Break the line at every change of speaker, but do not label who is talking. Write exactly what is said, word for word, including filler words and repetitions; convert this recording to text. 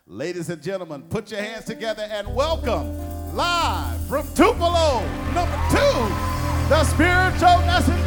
Ladies and gentlemen, put your hands together and welcome, live from Tupelo, number two, the spiritual messenger.